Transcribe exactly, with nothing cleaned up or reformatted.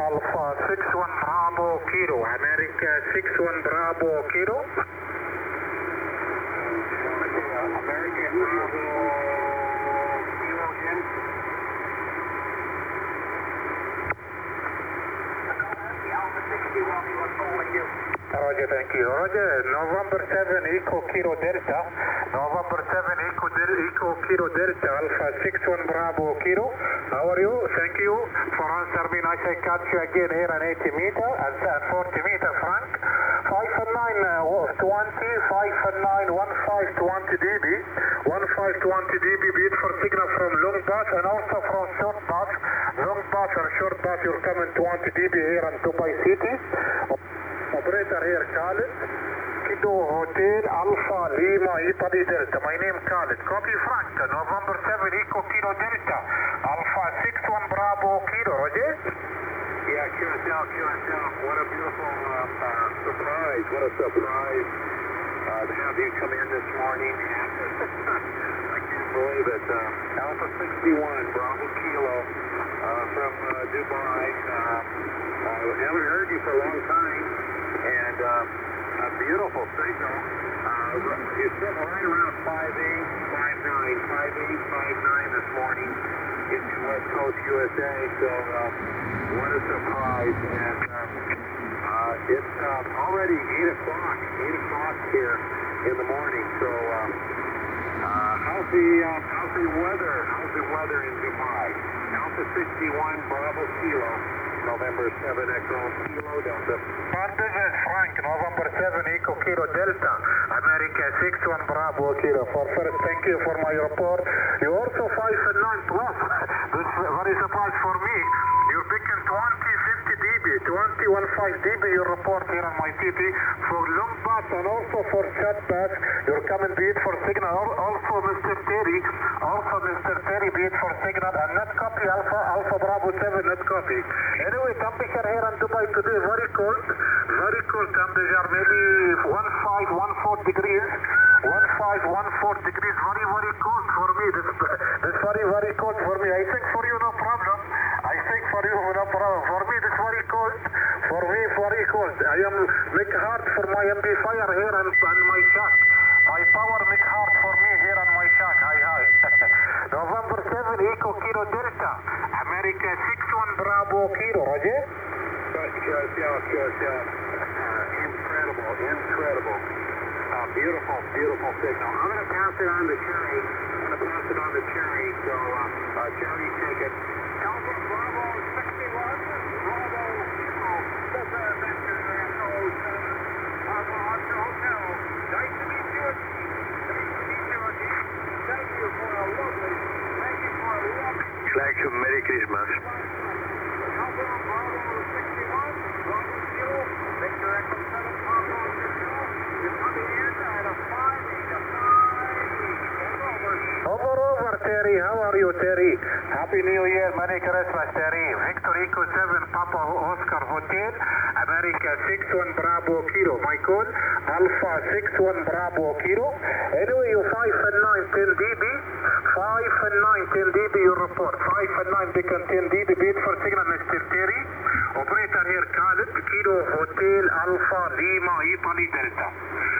Alpha six one Bravo Kilo, America six one Bravo Kilo. American Bravo Kilo again. Alpha sixty-one, we look forward to you. Roger, thank you. Roger, November seven Eco Kilo Delta. November seven Eco, Del Eco Kilo Delta, Alpha six one Bravo Kilo. How are you? Thank you for answering me. Nice I catch you again here on eighty meter and forty meter, Frank. five and nine, uh, twenty, five and nine, one five twenty dB. one five twenty dB beat for signal from long path and also from short path. Long path and short path, you're coming twenty dB here in Dubai City. Operator here, Khalid. Kilo Hotel Alpha Lima Italy Delta. My name Khalid. Copy Frank. November seven Eco Kilo Delta. Alpha six one Bravo Kilo. Roger? Yeah, Q S L, Q S L. What a beautiful uh, uh, surprise. What a surprise uh, to have you come in this morning. I can't believe it. Uh, Alpha sixty-one Bravo Kilo uh, from uh, Dubai. Uh, I haven't heard you for a long time. And uh, a beautiful signal. Uh, you sit right around five eight, five nine, five eight, five nine this morning in West Coast U S A. So uh, what a surprise. And uh, uh, it's uh, already eight o'clock, eight o'clock here in the morning. So uh, uh, how's, the, uh, how's the weather? How's the weather in Dubai? Alpha sixty-one Bravo Kilo. November seven Echo Kilo Delta. This is Frank, November seven Echo Kilo Delta, America six one Bravo Kilo. For first, thank you for my report. You also five and nine plus. This is very surprise for me. You're picking twenty, fifty dB, twenty, fifteen dB you report here on my T P for long path and also for short path. You're coming beat for signal. Also Mister Terry, also Mister Terry beat for signal and net copy Alpha, Alpha Bravo seven net copy. Anyway, temperature here in Dubai today very cold, very cold temperature, maybe one five, one four degrees, one five, one four degrees, very, very cold for me. This, this very, very cold for me. I think for you no problem. I think for you no problem. For me this very cold. For me very cold. I am make hard for my amplifier here and, and my shack. My power make hard for me here on my shack. Hi, hi. November seven Eco Kilo Delta, America six one Bravo Kilo. Roger? Yes, yes, yes, yes. Uh, incredible, incredible. Uh, beautiful, beautiful signal. I'm going to pass it on to Cherry. I'm going to pass it on to Cherry. So, uh, uh, Cherry, take it. Alpha Bravo sixty-one, Bravo Kilo. This is Mister Echo seven, Alpha Oscar Hotel. Nice to meet you. Nice to meet you again. Thank you for a lovely, thank you for a lovely. Like you, Merry Christmas. Alpha Bravo sixty-one, Bravo Kilo, Victor Echo seven, Bravo Kilo. You're coming in at a five eight, a five eight. Over, over, Terry. How are you, Terry? Happy New Year, Merry Christmas, Terry. Victor Echo seven, Papa Oscar Hotel, America six one Bravo Kilo. My code, Alpha six one Bravo Kilo. Anyway, you five and nine, ten dB. five and nine, ten dB you report. five and nine, become ten dB. Beat for signal, Mister Terry. Operator here, Khalid, Kilo Hotel Alpha Lima Italy Delta.